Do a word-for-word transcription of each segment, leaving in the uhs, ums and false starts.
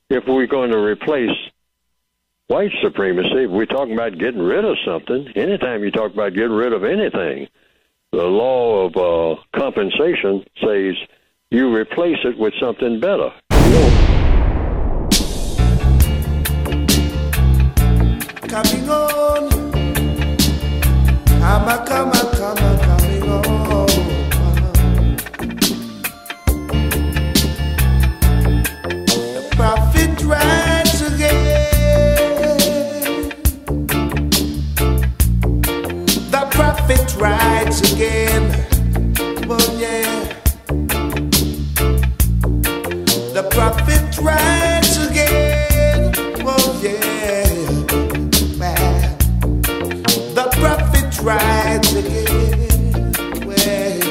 if we're going to replace white supremacy, if we're talking about getting rid of something, anytime you talk about getting rid of anything, the law of uh, compensation says you replace it with something better. You know, coming on, I'm a come, a come, a coming on. The prophet rides again. The prophet rides again. Oh yeah. The prophet rides again. Oh yeah. The prophet rides again. Well,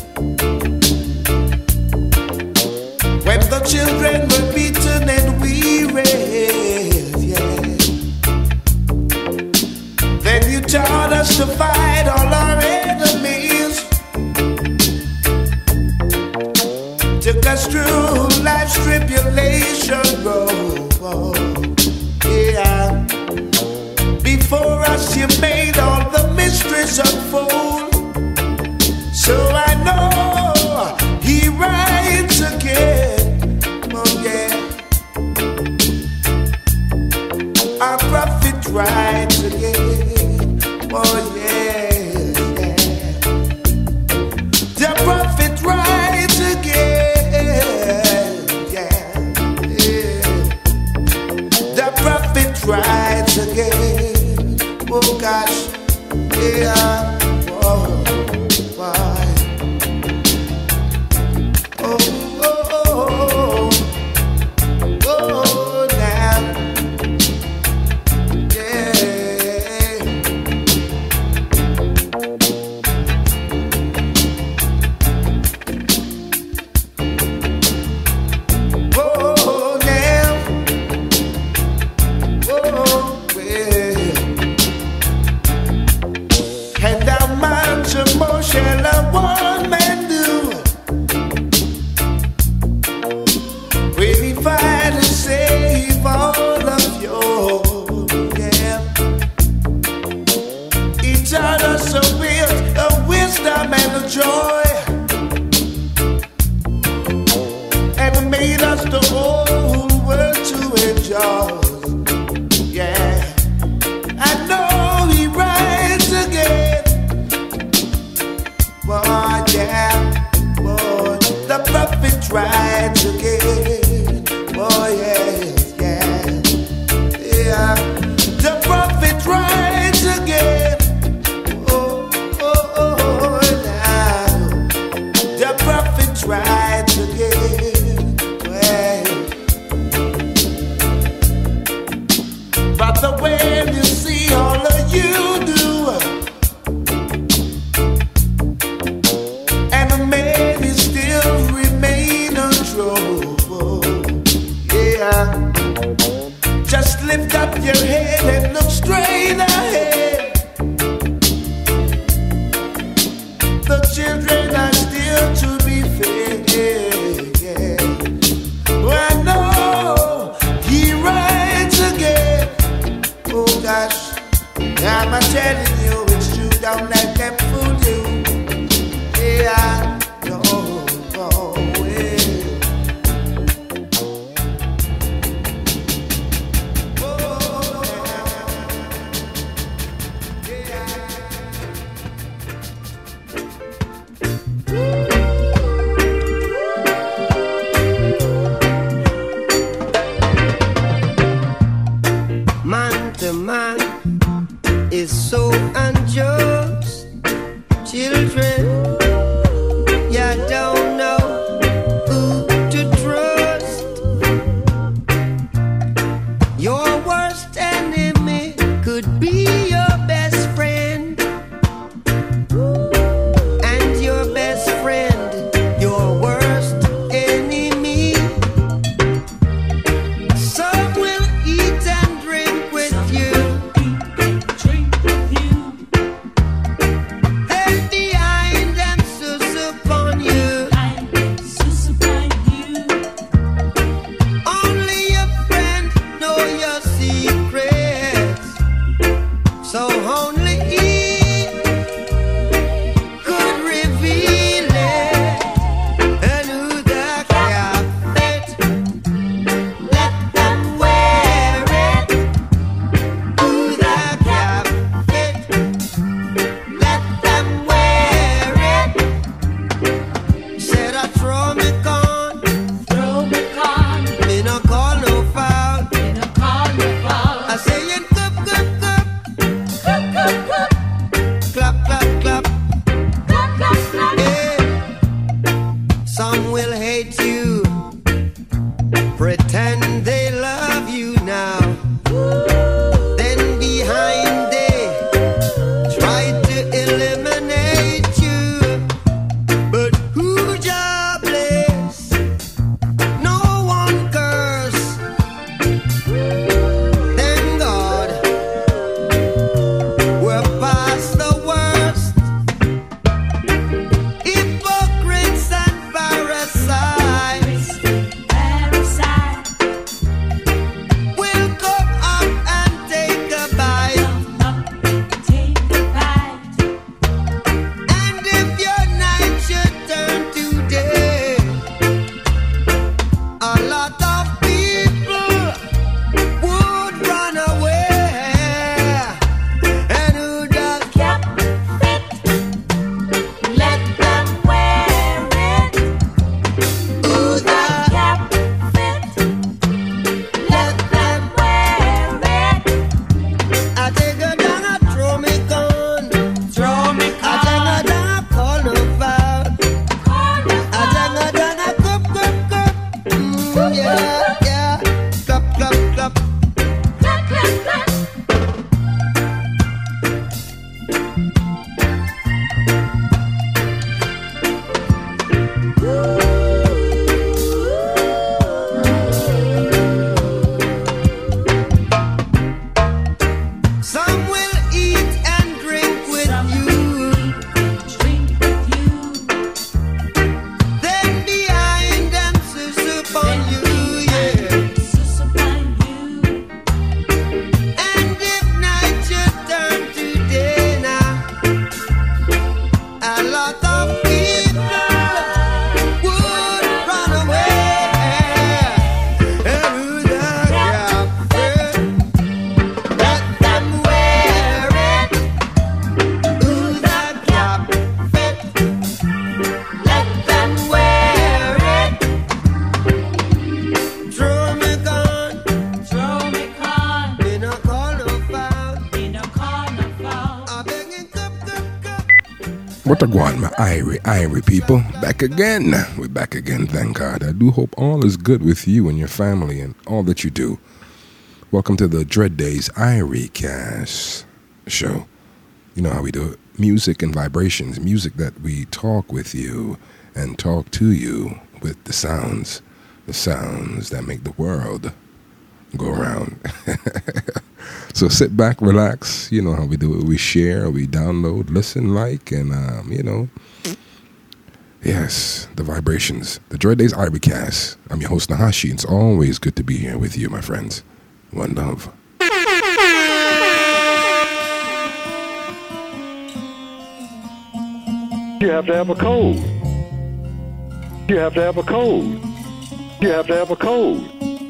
when the children were beaten and weary, yeah, then you taught us to fight all our enemies. Took us through life's tribulation road. Oh, yeah. Before us you made all the mysteries unfold. So I know he rides again. Oh yeah. Our prophet rides again. Oh yeah, yeah. The prophet rides again. Yeah, yeah. The prophet rides again. Oh gosh, yeah, oh, why? Oh, oh, oh, oh, oh, now, yeah. Oh, now, oh, well. And how much more shall a one man do when he fight to save all of you? Yeah. He taught us a will, a wisdom and a joy, and made us the whole world to enjoy. Yeah. I know he rides again. Boy, yeah, boy, the prophet rides again. Boy, yeah, yeah, yeah. The prophet rides again. Oh, oh, oh, now. The prophet rides again. Well, but the way you see all of you do. Just lift up your head and look straight ahead. The children are still to be fed. Yeah. Oh, I know he rides again. Oh gosh, I'm telling you it's true. Don't let them fool you. Yeah. they love you now. Then behind they try to eliminate you. But who jobless? No one curse. Thank God we're past the worst. Hypocrites and parasites will come up and take a bite. And if your night should turn to day, a lot of people would run away. And who does Kept fit, let them wear it. who Who's does not kept fit, let them wear it. I take a down, I throw me gun. Throw me I take a down, I call no foul. I take a down, I cup, cup, cup. Mm, yeah, yeah. Cup, cup, cup. Clap, clap, clap. Some will eat and drink with you. Drink with you. Then behind them sus upon you, yeah. Sus upon you. And if night should turn to day now, a lot of people would run away. And who does yeah, let them wear it. Who's that cap fit? Let them wear it. Throw me gun, Throw me con. in a call no foul. In a carnival. I'm begging cup, cup, cup. What a go on, my Irie, Irie people. Back again. We're back again, thank God. I do hope all is good with you and your family and all that you do. Welcome to the Dread Days Irie Cast show. You know how we do it. Music and vibrations. Music that we talk with you and talk to you with the sounds. The sounds that make the world go around. So sit back, relax. You know how we do it. We share, we download, listen, like, and, um, you know. Yes, the vibrations. The Dread Days Irie Cast. I'm your host, Nahashi. It's always good to be here with you, my friends. One love. You have to have a code. You have to have a code. You have to have a code.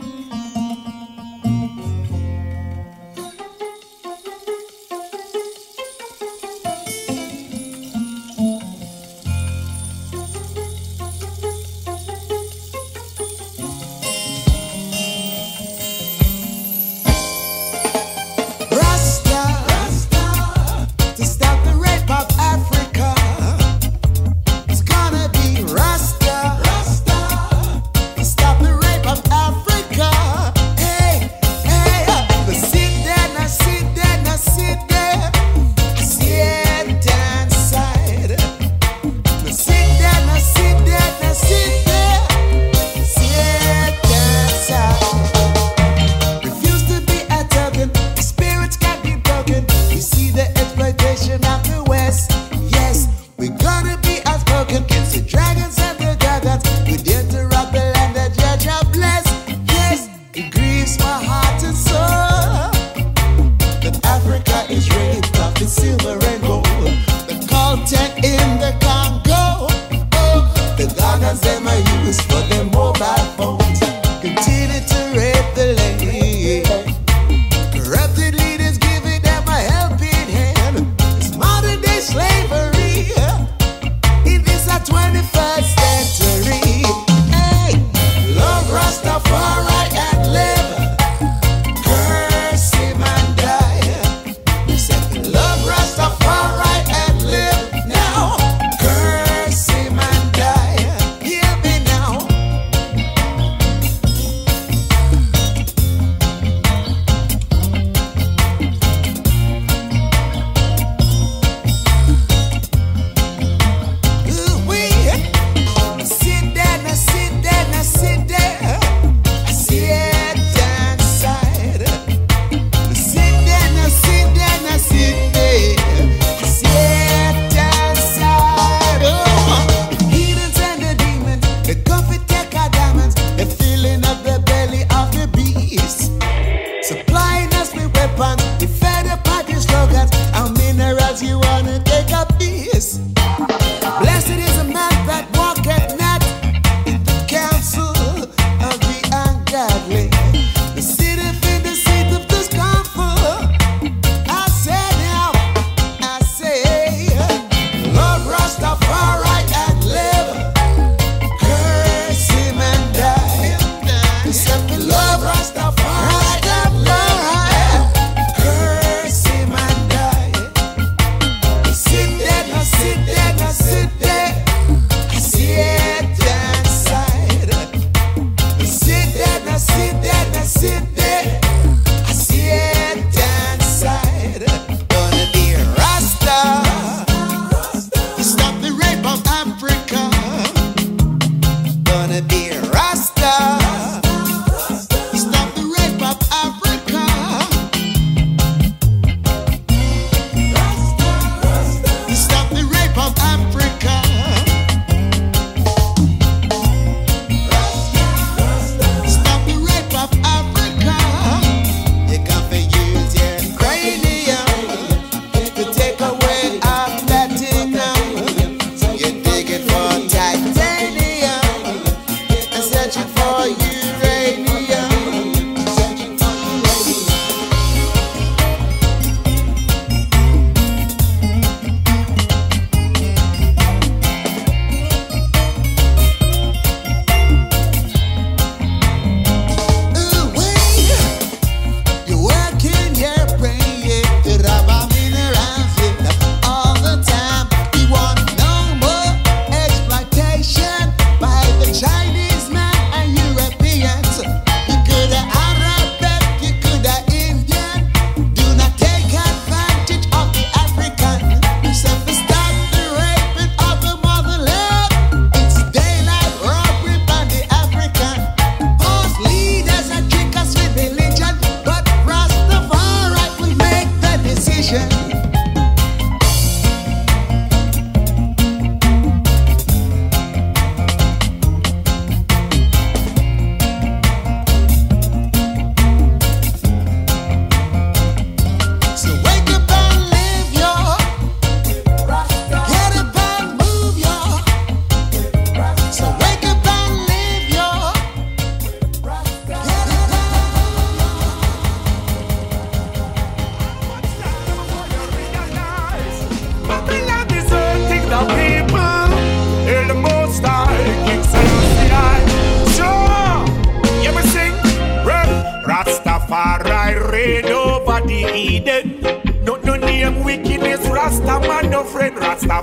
Rasta, to stop the rape of Africa. It's gonna be Rasta, to stop the rape of Africa. Hey, hey, now sit there, now sit there, now sit there. Sit inside. Now sit there, now sit there, now sit there. Sit inside. Refuse to be a token. The spirits can't be broken. You see the exploitation of the West. Yes, we're gonna be outspoken against the dragons and the dragons. We dare to rob the land that judge are blessed. Yes, it grieves my heart and soul that Africa is raped of its silver and gold. The Caltech in the Congo. Oh, the Ghanans them are used for their mobile phones. Continue to rape the land. Corrupted leaders giving them a helping hand. It's modern day slavery in this our twenty-first century. Hey, love Rastafari and live. Curse him and die. We said love Rastafari and live now. Curse him and die. Hear me now.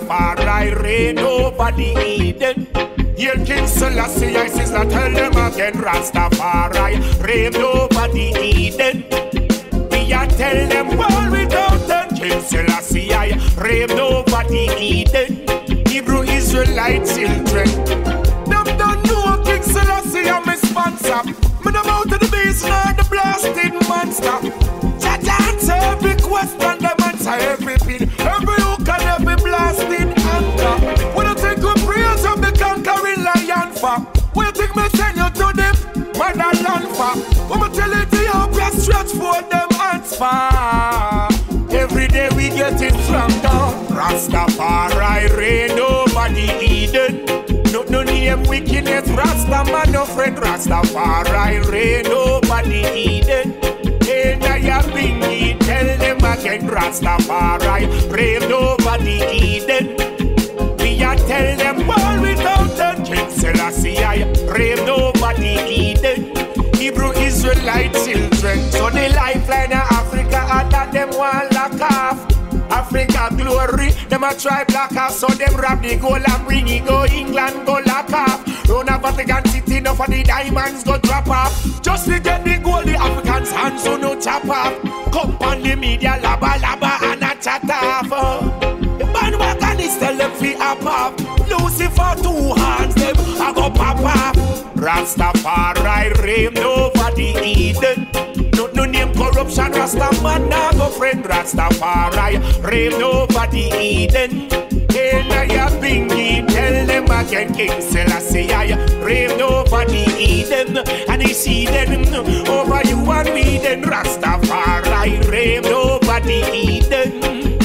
Rastafari reign over the Eden. Here King Selassie, I says, I tell them again, Rastafari reign over the Eden. We a tell them all without them, King Selassie, I reign over the Eden. Hebrew Israelite children, them don't know King Selassie, I'm a sponsor. Me them out of the beast, not the blasted monster. Judge answer every question, them answer every pin, every hook and every blasted anchor. When I think of praise of the conquering lion for, when you think me send you to them, motherland for, when I tell it to you, press stretch for them hands for. Every day we get it from down. Rastafari reign over the Eden. No, no name wickedness, Rasta man, no friend. Rastafari reign over the Eden. And I have been here, tell them again, Rastafari reign over the Eden. We a tell them all without them, King Selassie I reign over the Eden. Hebrew Israelite children, so the lifeline of Africa, and that them want lock off. Africa glory, them a try black off, so them rob the gold and bring it go England go lock off. Run a Vatican City, enough of the diamonds go drop off. Just to get the gold, the Africans hands so no chop off. Come on the media, laba laba and a chat off. The bandwagon is tell them fi up up. Lucifer two hands, them a go pop off. Rastafari reign over the Eden. No, no name corruption, Rasta man nah go friend. Rastafari reign over the Eden. And I have been here, tell them again, King Selassie I reign over the Eden. And he see them over you and me, then Rastafari reign over the Eden.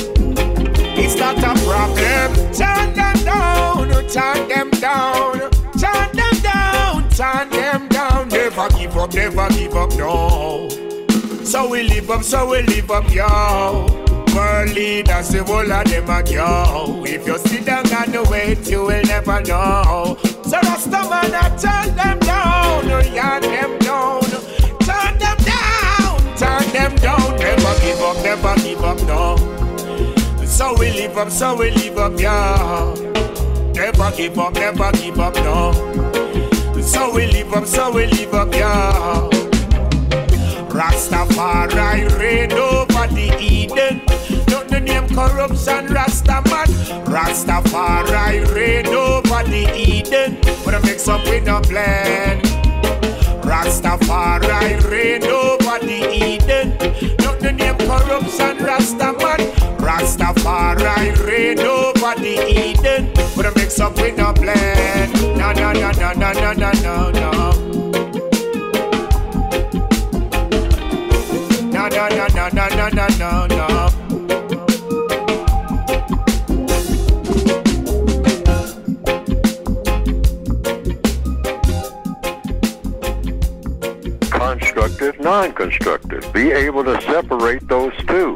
It's not a problem, chant them down, chant them down, chant them down, chant them down. Never give up, never give up, no. So we live up, so we live up, yo. World leaders, the whole of them are yo. If you sit down and wait, you will never know. So Rasta man, I turn them down, yarn them down, turn them down, turn them down. Never give up, never give up, no. So we live up, so we live up, yo. Never give up, never give up, no. So we live up, so we live up, yo. Rastafari reign over the Eden. Don't the name corruption, Rastaman. Rastafari reign over the Eden. When I mix up with a blend. Rastafari reign over the Eden. Don't the name corruption, Rastaman. Rastafari reign over the Eden. When I mix up with a blend. No, no, no, no, no, no, no, no, no. No, no, no, no, no, no, no, no, no. Constructive, non-constructive. Be able to separate those two.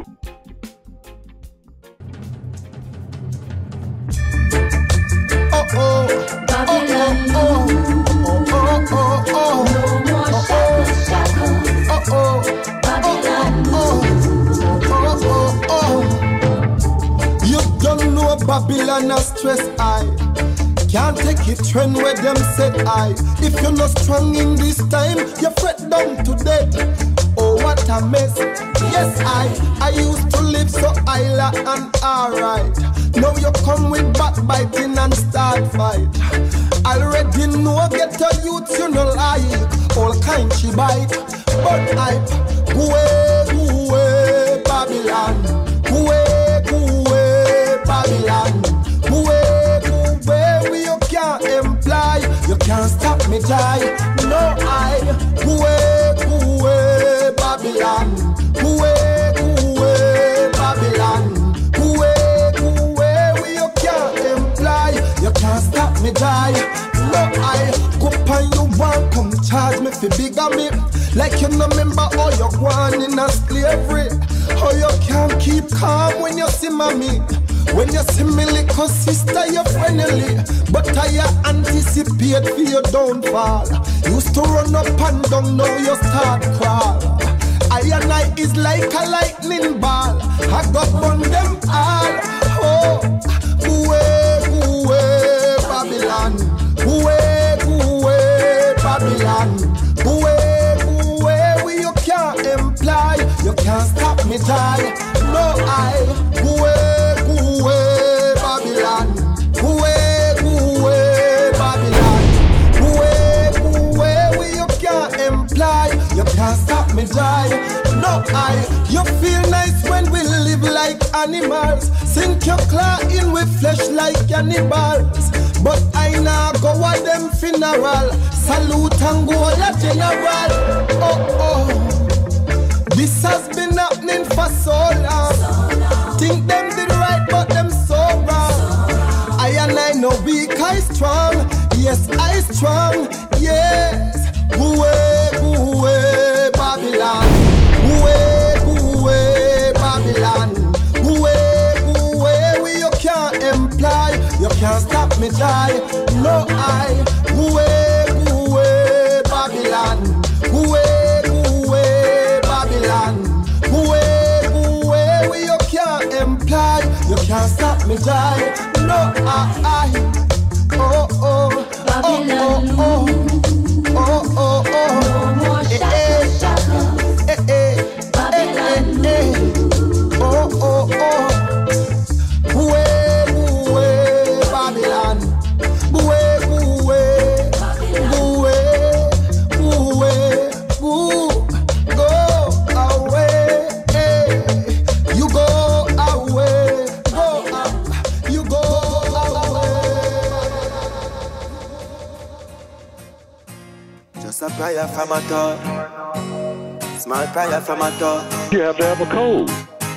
Oh, oh, Babylon, oh, oh, oh, oh, no more shackles, shackles. oh, oh, Babylon, oh, oh, oh, oh. You don't know Babylon a stress I can't take it trend where them said I. If you're not strong in this time, you fret down to death. Oh, what a mess. Yes, I I used to live so isla and alright. Now you come with backbiting and start fight. Already know get a youth you no like. All kind she bite. But I go away, go away, Babylon. Go away, go away, Babylon. Go away, go away, we you can't imply. You can't stop me die. No, I go away, go away, Babylon. Go away, go away, Babylon. Go away, go away, we you can't imply. You can't stop me die. No, I go on you want come charge me for bigamy. Like you no remember how you gone in a slavery. How you can't keep calm when you see mommy. When you see me little sister, you're friendly. But I anticipate for your downfall. Used to run up and down, now you start crawl. I and I is like a lightning ball. I got on them all. Oh, Away, away, Babylon. Away, away, Babylon. Away, away, we you can't imply. You can't stop me, die. No, I. Away, away, Babylon. Away, away, Babylon. Away, away, we you can't imply. You can't stop me, die. No, I. You feel nice when we live like animals. Sink your claw in with flesh like cannibals. But I now go at them funeral. Salute and go at general. Oh, oh. This has been happening for so long. Think them did right, but them so wrong. I and I know weak, I strong. Yes, I strong. Yes. Away, away, Babylon. Away, away, Babylon. Away, away, we you can't imply. You can't stop me, die. No, I. Away, away, Babylon. Away, away, Babylon. Away, away, we you can't imply. You can't stop me, die. No, I. I. Oh, oh, Babylon, oh, oh, oh, oh, oh. no more shackles, shackles. Eh, eh, Babylon, eh, eh. Oh, oh, oh. Away, away, Babylon. Away, away, away, away, ooh. Go away, eh. You go away, go up, you go away. Just a prayer from a thought, small prayer from a thought. You have to have a code.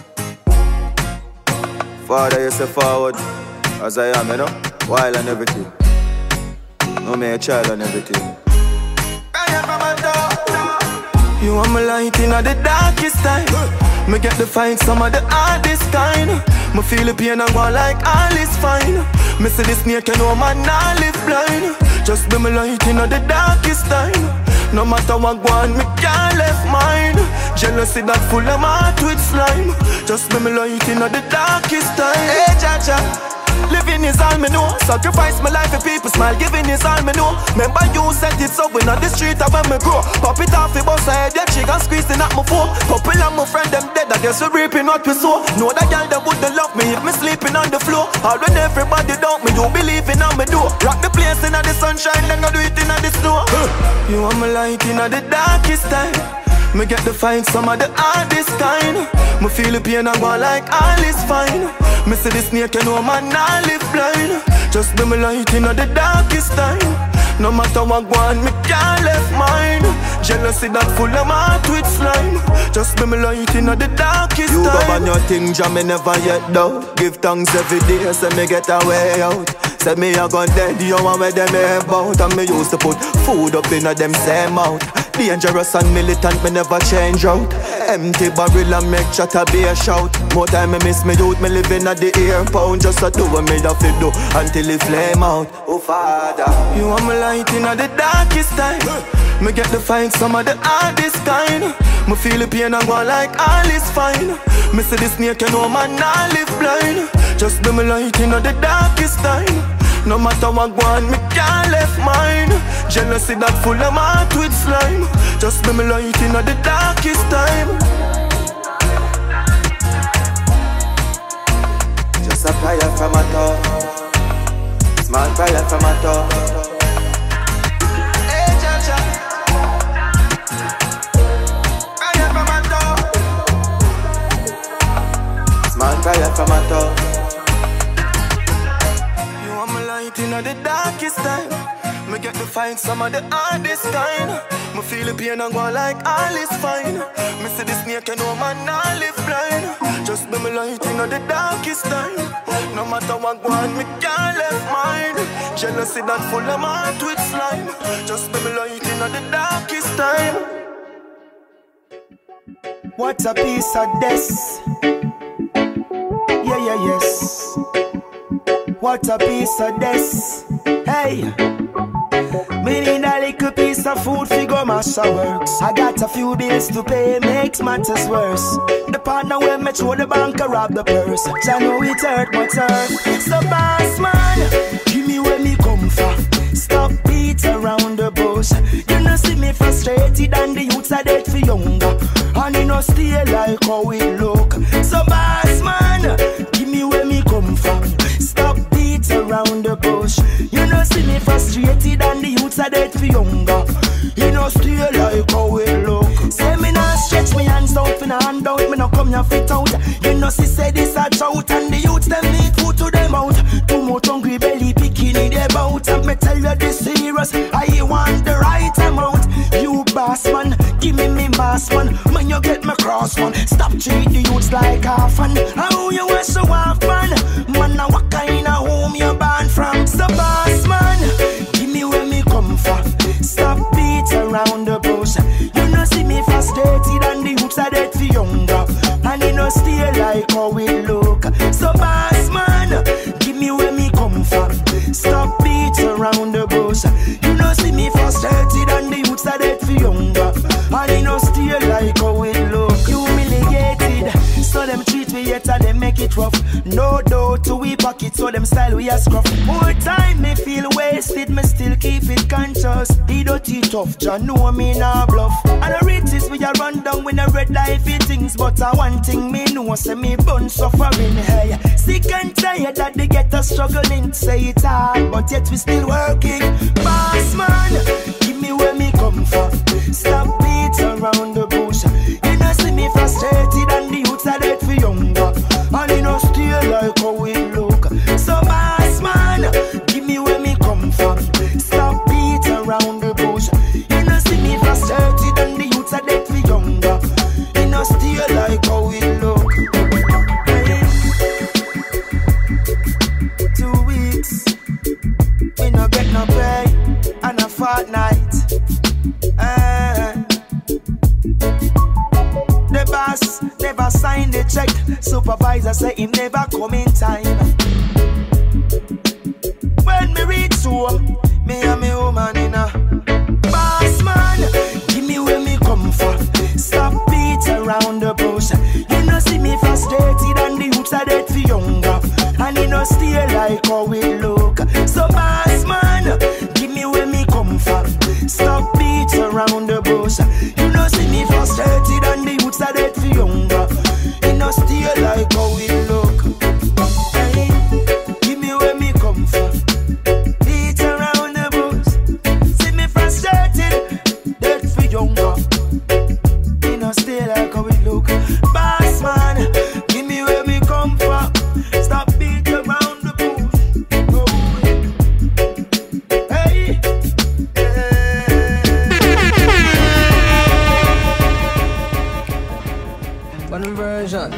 Father, you say forward, as I am, you know, while and everything. No me a child and everything. Prayer from a thought. You are my light in the darkest time. Me get to find some of the hardest kind. Me feel the pain and go like all is fine. Me see the snake, you know man, I live blind. Just be my light in the darkest time. No matter what go on, me can't left mine. Jealousy that full of my heart with slime. Just be my light in the darkest time. Hey, Jaja, living is all me know. Sacrifice my life for people smile, giving is all me know. Remember you set it up when on the street of when me grow. Pop it off the bus, I head your chick and squeezing at my phone. Couple of my friend them dead, I guess we reaping what we sow. Know that girl that wouldn't love me if me sleeping on the floor. All when everybody doubt me, you believing on me door. Rock the place in the sunshine, then I do it in the snow. You are my light in the darkest time. Me get to find some of the hardest kind. Me feel the pain and go like all is fine. Me see the snake, you know man, I live blind. Just be my light in the darkest time. No matter what go on, me can't left mine. Jealousy that full of my heart with slime. Just be my light in the darkest you time. You go on your thing, jam me never yet doubt. Give thanks every day, so me get a way out. Said me a gun dead, you want where them about. And me used to put food up in a them same mouth. Dangerous and militant, me never change out. Empty barrel and make chatter be a shout. More time me miss me youth, me living at the airport. Just to do what me have to do until it flame out. Oh Father, you are my light in the darkest time. Me get to find some of the hardest kind. Me feel the pain and go like all is fine. Me see the snake, you know man, I live blind. Just be my light in the darkest time. No matter what go on, me can't left mine. Jealousy that full of my heart with slime. Just be my light in the darkest time. Just a prayer from a thought, small prayer from a thought. Hey, Jaja, prayer from a thought, small prayer from a thought. In the darkest time, me get to find some of the hardest kind. Me feel the pain and go like all is fine. Me see the snake, you know man, I live blind. Just be my light in the darkest time. No matter what go on, me can't left mine. Jealousy that full of my heart with slime. Just be my light in the darkest time. What a piece of this. Yeah, yeah, yes. What a piece of this. Hey, me need a little piece this a food figure massa works. I got a few bills to pay, makes matters worse. The partner when me throw the bank, I rob the purse. I know it hurt, but hurt. So boss man, give me where me come from. Stop beat around the bush. You know see me frustrated and the youths are dead for younger. And you know stay like how we look. So boss man, give me where me come from. Stop beat around the bush. You know see me frustrated and the youths are dead for younger. You know stay like how we look. Say me not stretch me hands out for no hand out. Me no come here fit out. You know see say this a drought and the youths them need food to them out. Too much hungry belly picking in their bout. And me tell you this serious, I want the right amount. You boss man, give me me mass man. Man you get me cross man. Stop treat the youths like half and how you want so half man. Man now what kind of home you born from? So boss man, give me where me come from. Stop beat around the bush. You know see me frustrated and the youths are dead for younger. And you know stay like how we look. So boss man, give me where me come from. Stop beat around the bush. You know see me frustrated and the youths are dead for younger. And you know stay like how we look. Humiliated, so them treat me yet and them make it rough. No doubt to we pocket, so them style we a scruff. More time me feel wasted, me still keep it conscious. The dirty tough, John know me nah bluff. And the riches we a run down when I red life things. But I one thing me know, say me bun suffering. Hey, sick and tired that they get us struggling. Say it hard, but yet we still working. Boss man, give me where me come from. Stop beat around the bush. You know see me frustrated and the youths are dead for younger. And you know still like how we look. So boss man, give me where me come from. Stop beat around the bush. You know see me frustrated and the youths are dead for younger. You know still like how we look. Hey. Two weeks, we no get no pay, and a fortnight. Uh, the boss never signed the check. Supervisor say him never come in time. When me reach home, me and me woman in a boss man, give me where me come from. Stop beat around the bush. You know see me frustrated and the youths are dead for younger. And you know stay like how we look. So boss man, give me where me come from. Stop beat around the bush. You know see me frustrated and the youths are dead for younger. You know stay like how we look. Hey, give me where me come from. Beat around the bush. See me frustrated, dead for younger. You know stay like how we look. Boss man, give me where me come from. Stop beat around the bush. Go hey, hey. One version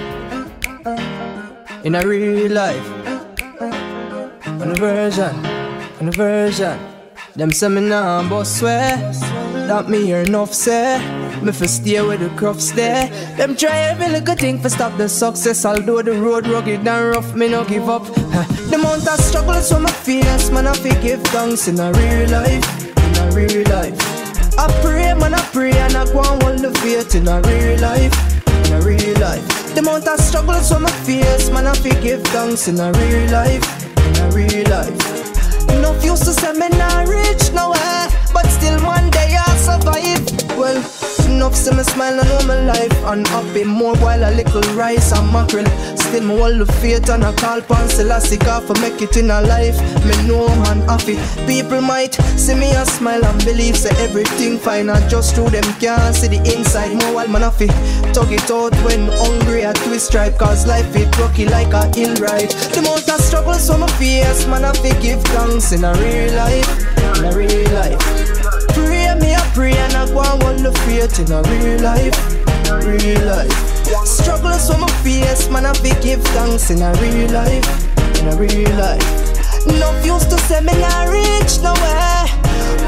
in a real life. One version, one version. Them say me nah boss swear. That me hear enough say. Me for stay where the crops there. Them try every little thing for stop the success. Although the road rugged and rough, me no give up. The amount of struggles from my face, man I forgive thanks in a real life, in a real life. I pray, man I pray and I go and hold the faith in a real life, in a real life. The amount of struggles from my face, man I forgive thanks in a real life, in a real life. Enough used to say me not rich nowhere, but still one day I'll survive. Well, enough see me smile and know my life and happy more while a little rice and mackerel. Still me hold the faith and I call pan Selassie for make it in a life. Me know man happy. People might see me and smile and believe say everything fine and just through them can't see the inside. More while man happy. Tug it out when hungry at twist stripe, cause life it rocky like a hill ride. The amount of struggles on my face, man I give thanks in a real life, in a real life. Pray me a pray and I go and hold the faith in a real life, real life. Struggles on my face, man I give thanks in a real life, in a real life. Enough used to say me not rich nowhere,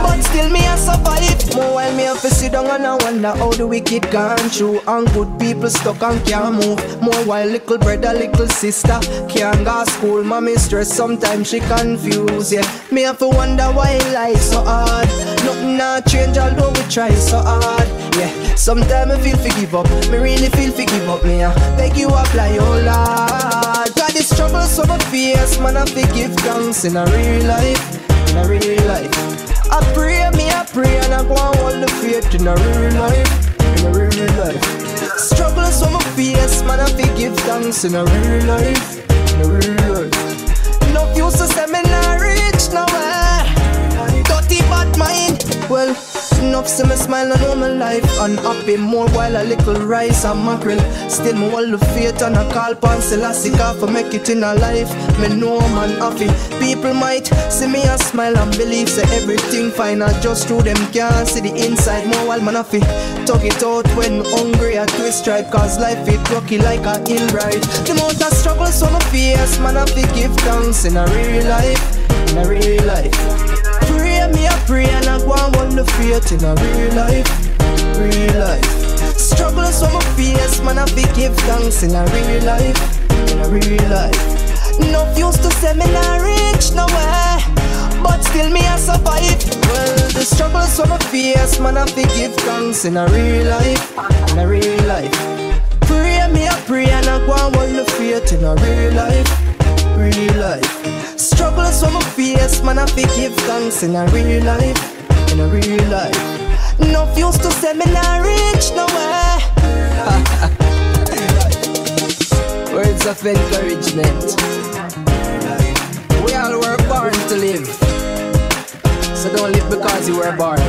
but still me a survive. More while me have to sit down and I wonder how the wicked gone through, and good people stuck and can't move. More while little brother, little sister can't go school. Mommy stress, sometimes she confused. Yeah, me have to wonder why life so hard. Nothing not change although we try so hard. Yeah, sometimes I feel to give up. Me really feel to give up. Me I beg you apply, oh Lord. Got this trouble so my face, man I fi give thanks in a real life. In a real life, I pray, me I pray, and I go and hold the faith in a real life, in a real life. Struggles on my face, man, I fi give thanks in a real life, in a real life. Enough used to say me not rich nowhere, dirty bad mind. Well, enough see me smile and know my life unhappy. More while a little rice and mackerel. Still me hold the faith and I call pan Selassie for make it in a life. Me know man happy. People might see me and smile and believe say everything fine. I just through them can't see the inside. More while man happy. Talk it out when hungry I twist stripe. Cause life it rocky like a hill ride. The amount of struggles on my face, man happy give thanks in a real life. In a real life. Pray me a pray and I go and hold the faith in a real life, real life. Struggles on my face, man I fi give thanks in a real life, in a real life. Enough used to say me not rich nowhere, but still me I survive. Well, the struggles on my face, man I fi give thanks in a real life, in a real life. Pray me a pray and I go and hold the faith in a real life, real life. Struggles on my face, man I fi give thanks in a real life, in a real life. Enough used to say me not rich nowhere. Words of encouragement. We all were born to live, so don't live because you were born.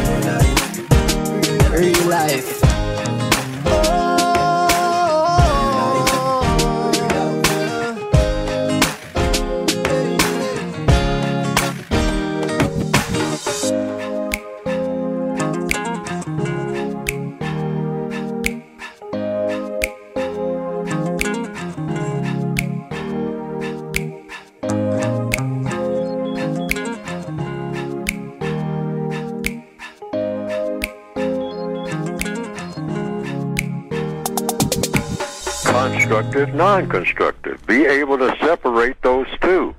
Real life. Constructive, non-constructive. Be able to separate those two.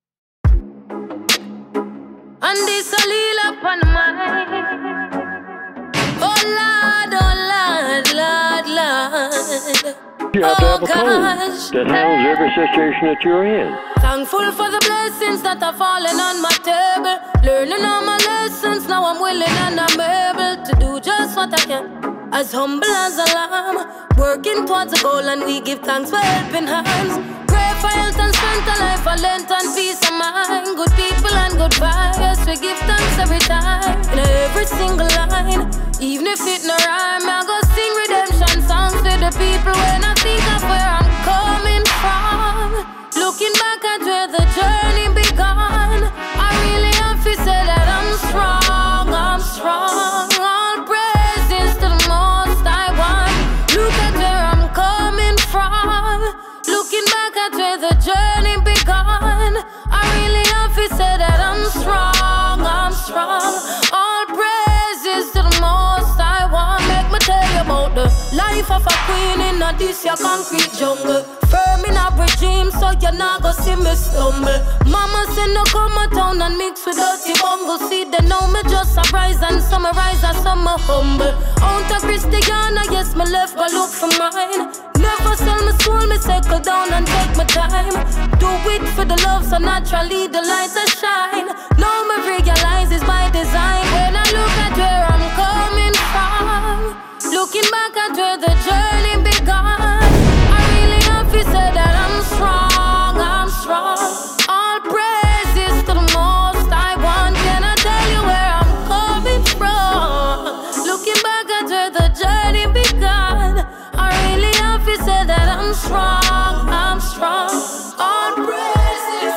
And this a lil up on mine. Oh Lord, oh Lord, Lord, Lord. You have to have Oh a code gosh. that handles every situation that you're in. Thankful for the blessings that are falling on my table. Learning all my lessons, now I'm willing and I'm able to do just what I can. As humble as a lamb, working towards a goal, and we give thanks for helping hands. Pray for health and strength, a life, a length and peace of mind. Good people and good vibes, we give thanks every time. In every single line, even if it no rhyme, I go sing redemption songs to the people when I think of where I'm coming from. Looking back at where the journey began, I really have to say that I'm strong, I'm strong. All praises to the most I want. Look at where I'm coming from. Looking back at where the journey began, I really have to say that I'm strong, I'm strong. All praises to the most I want. Make me tell you about the life of a queen in a this your concrete jungle. Firm in a regime, so you're not gonna see me stumble. Mama said no come a town and mix with dirty bungle. See they know me just a rise and summarize and some humble. Out of Christiana, yes, me left go look for mine. Never sell my soul, me settle down and take my time. Do it for the love, so naturally the lights are shine. Now me realize it's by design. When I look at where I'm coming from, looking back at where the journey began, I really have to say that I'm strong, I'm strong. All praises to the most I want. Can I tell you where I'm coming from? Looking back at where the journey began, I really have to say that I'm strong, I'm strong. All praises.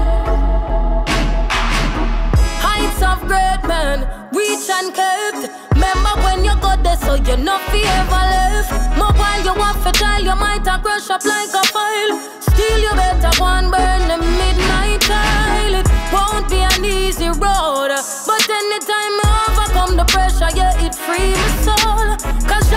Heights of great men, reach and kept. Remember when you got there, so you not fear ever left. More while you want to tell, you might have crush up like a file. Still you better go and burn the midnight tile. It won't be an easy road, but anytime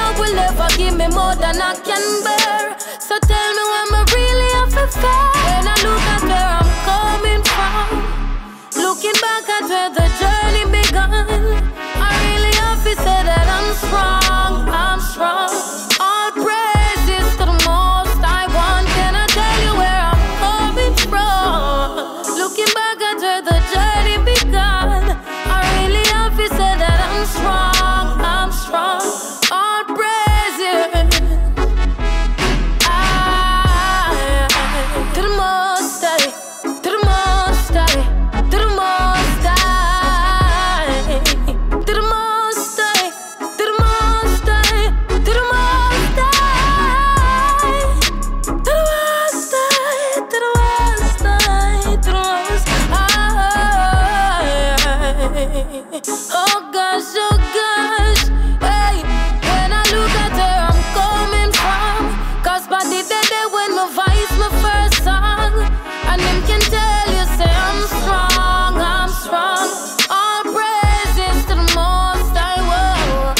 love will ever give me more than I can bear. So tell me when I really have to fair. When I look at where I'm coming from, looking back at where the journey began, I really have to say that I'm strong, I'm strong. All praises to the most I want. Can I tell you where I'm coming from? Looking back at where the journey began, I really have to say that I'm strong, I'm strong. All praises I, to the most I, to the most I, to the most I, to the most I, to the most I, to the most I, to the most I, to the most I, to the most I. Oh gosh, oh gosh, hey, when I look at where I'm coming from, 'cause by the day day when my voice my first song, and them can tell you say I'm strong, I'm strong. All praises to the most I want.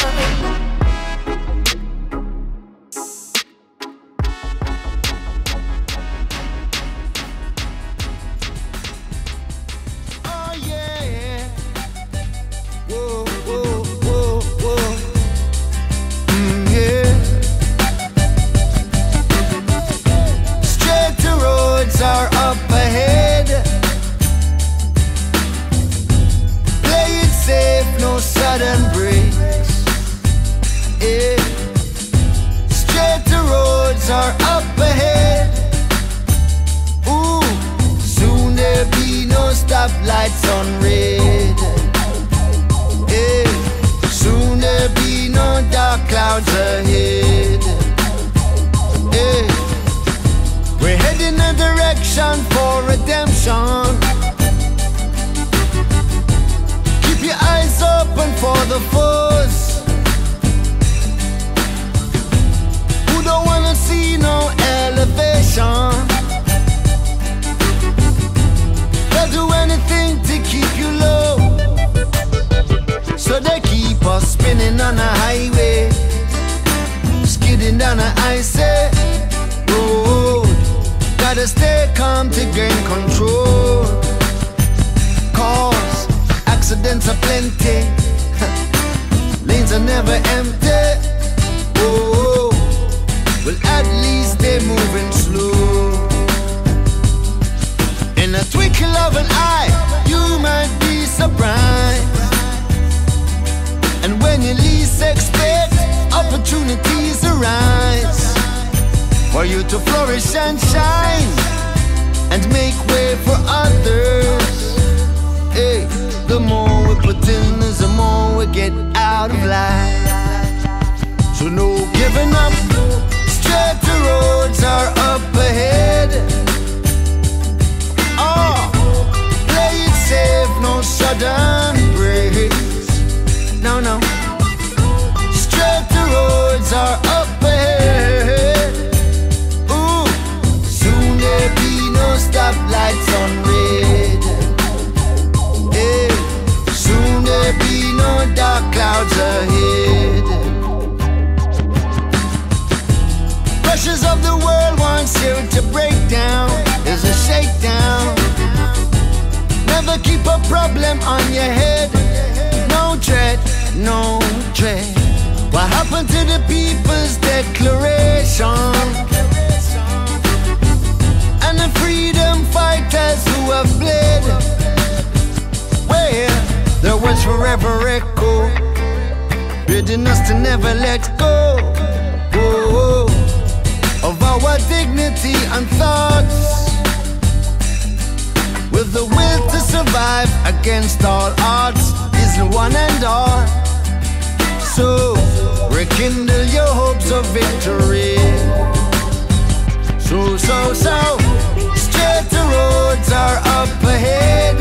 Oh yeah. Whoa, whoa, whoa, whoa. Mm, yeah. Straight roads are up ahead. Play it safe, no sudden breaks. Yeah. Straight roads are up ahead. Ooh, soon there be no stoplights on red. Yeah. Soon there be no dark clouds ahead. Yeah. We're heading a direction for redemption. Keep your eyes open for the foes who don't wanna see no elevation. They'll do anything to keep you low, so they keep us spinning on a highway, skidding down a icy road. Gotta stay calm to gain control, 'cause accidents are plenty, lanes are never empty. Oh, well at least they're moving slow. In a twinkle of an eye, you might be surprised, and when you least expect, opportunities arise for you to flourish and shine and make way for others. Hey, the more we put in is the more we get out of life. So no giving up, straight roads are up ahead. Oh, play it safe, no sudden breaks. No, no. Straight roads are up ahead. Ooh, soon there be no stoplights on red. Yeah, soon there be no dark clouds ahead. Pressures of the world wants you to break down. There's a shakedown. Never keep a problem on your head. No dread, no dread. What happened to the People's Declaration and the freedom fighters who have bled? Where their words forever echo, bidding us to never let go. Whoa, of our dignity and thoughts, with the will to survive against all odds is the one and all. So rekindle your hopes of victory. So, so, so straight roads are up ahead.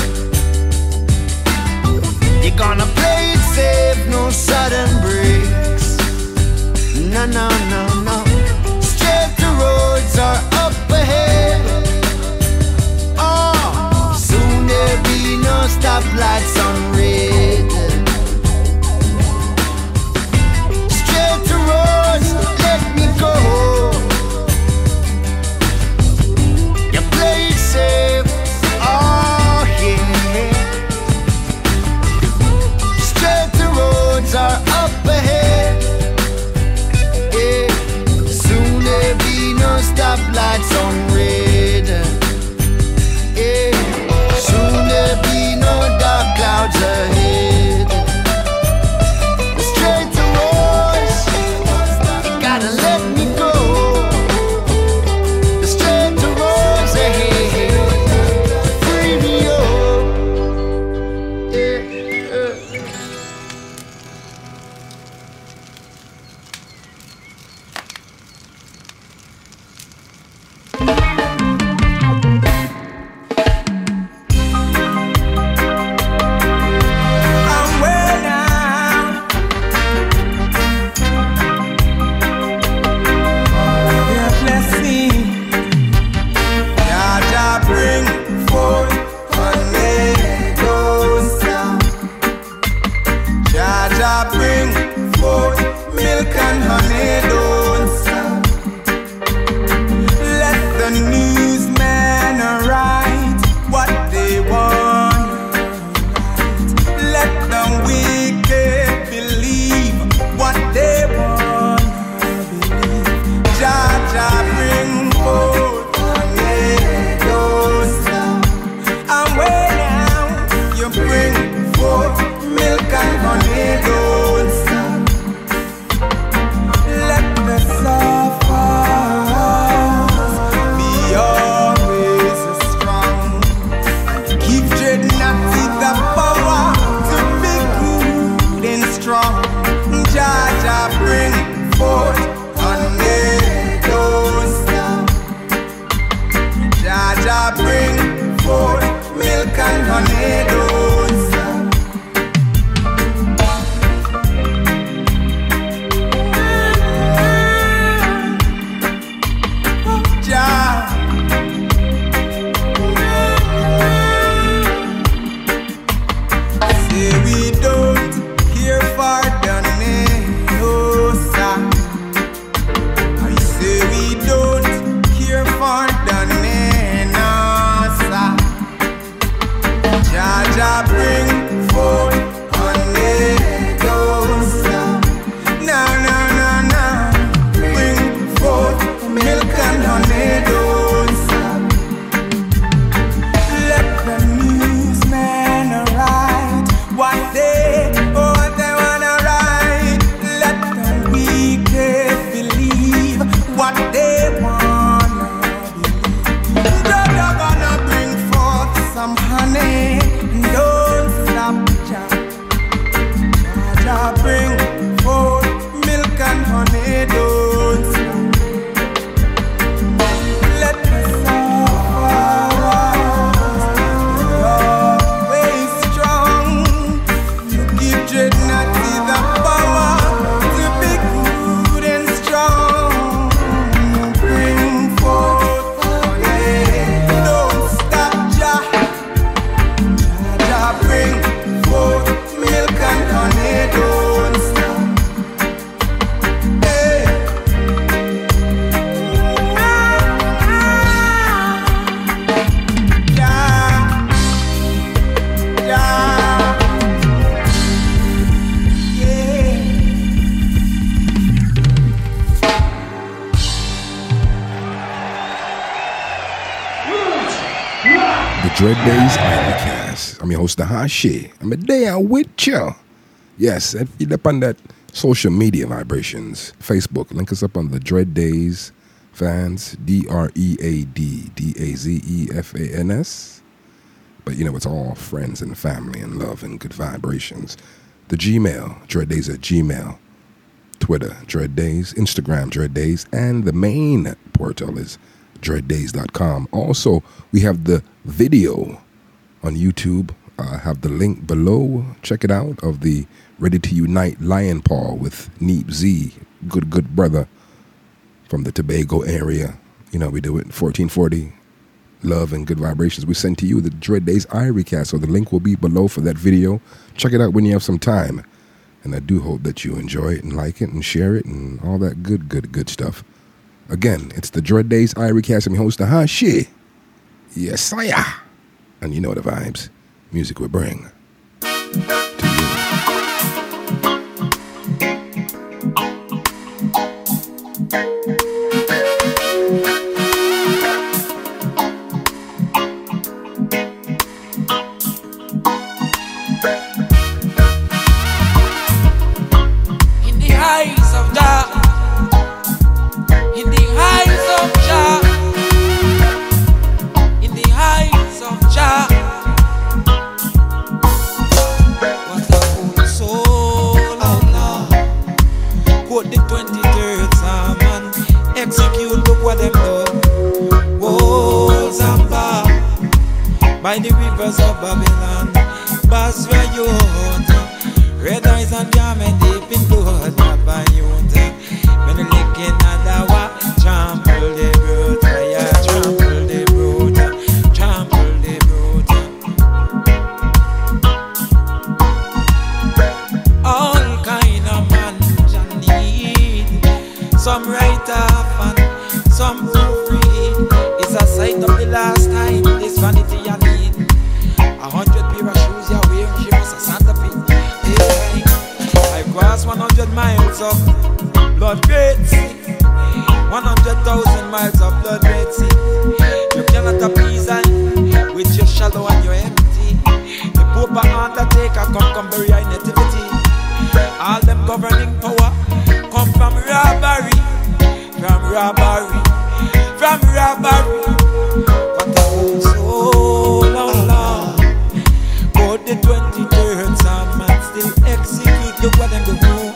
You're gonna play it safe, no sudden breaks. No, no, no, no. Straight roads are up ahead. Oh, soon there'll be no stoplights on red. Straight Dread Days Irecast. I'm your host, Tahashi. I'm a day out with you. Yes, if you're up on that social media vibrations, Facebook, link us up on the Dread Days fans, D R E A D D A Z E F A N S. But you know, it's all friends and family and love and good vibrations. The Gmail, Dread Days at Gmail. Twitter, Dread Days. Instagram, Dread Days. And the main portal is dread days dot com. Also, we have the video on YouTube. I uh, have the link below. Check it out, of the Ready to Unite Lion Paw with Neep Z, good, good brother from the Tobago area. You know, we do it fourteen forty. Love and good vibrations. We send to you the Dread Days Irecast. So the link will be below for that video. Check it out when you have some time. And I do hope that you enjoy it and like it and share it and all that good, good, good stuff. Again, it's the Dread Days Irecast. I'm your host, Tahashi. Yes, sire. And you know the vibes music will bring to you. By the rivers of Babylon, Basra youth, red eyes and garment deep in blood, Papa youth. When you look in Adawa, trample the brute, yeah, trample the brute, trample the brute. All kind of man you need, some right off and some for free. It's a sight of the last time, this vanity you need. A hundred pair of shoes you wear, she must have Santa Fe. Hey, I crossed one hundred miles of blood great sea, one hundred thousand miles of blood red sea. You cannot appease I with your shallow and your empty. The Pope and Undertaker come come bury I nativity. All them governing power come from robbery, from robbery, from robbery. But the whole soul of love. The twenty-third Psalm man still execute. Look what them do.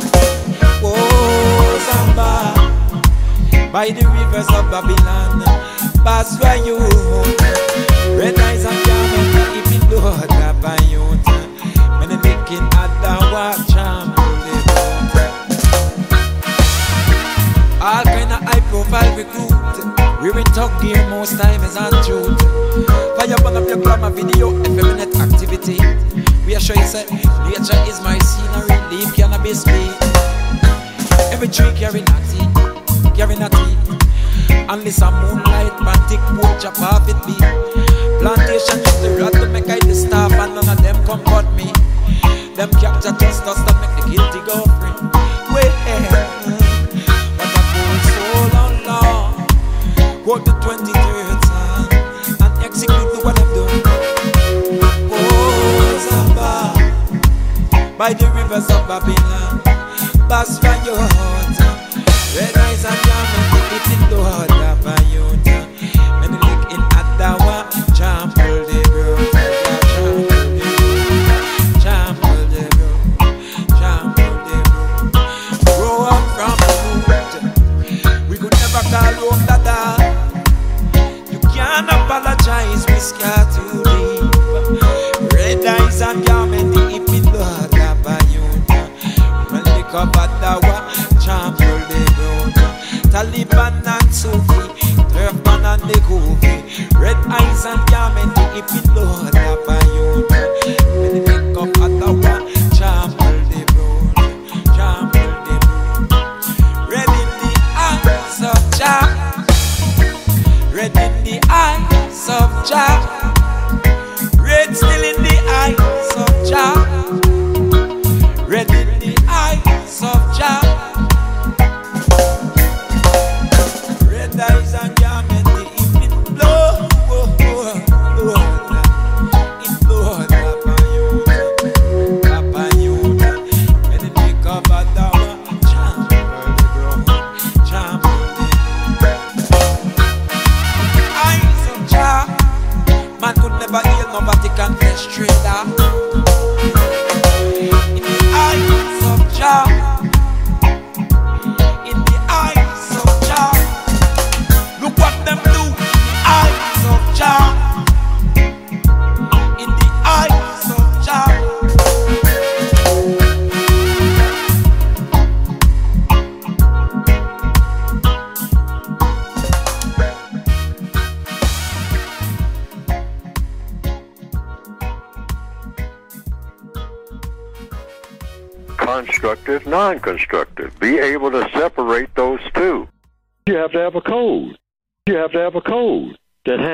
Oh, Zamba, by the rivers of Babylon, Basra youth, red eyes and garment deep in blood, Papa youth. When they making at the watch, trample the boat. All kind of high profile recruit, we in talk gear most time is untruth. Fire burn up your glamour video, effeminate activity. We are sure you say, nature is my scenery, leave cannabis be. Every tree carry natty, carry natty. Unless a moonlight, pantic, wood, chop off it be. Plantation just the rat to make I the staff, and none of them come cut me. Them capture just us that make the guilty go free. Wait, but I go so long, quote the twenty-third Psalm, and execute the what I'm doing. By the rivers of Babylon, Basra youth, red eyes and garment deep in blood, Papa youth. When you look in Adawa, trample the brute, trample the brute, trample the brute. Grow up from the root, we could never call home Dada. You can't apologize, we scar too deep. Red eyes and garment deep in blood. Kabadawa, trample the road. Taliban and Sufi, Turfman and the Goofy. Red eyes and garment, deep in blood, Papa youth. When they pick up Adawa, trample the road, trample the road. Red in the eyes of Jah, red in the eyes of Jah, red still in the eyes of Jah, red in the eyes of Jah. Red eyes and garment deep in blood. constructive, non-constructive. Be able to separate those two. You have to have a code. You have to have a code that has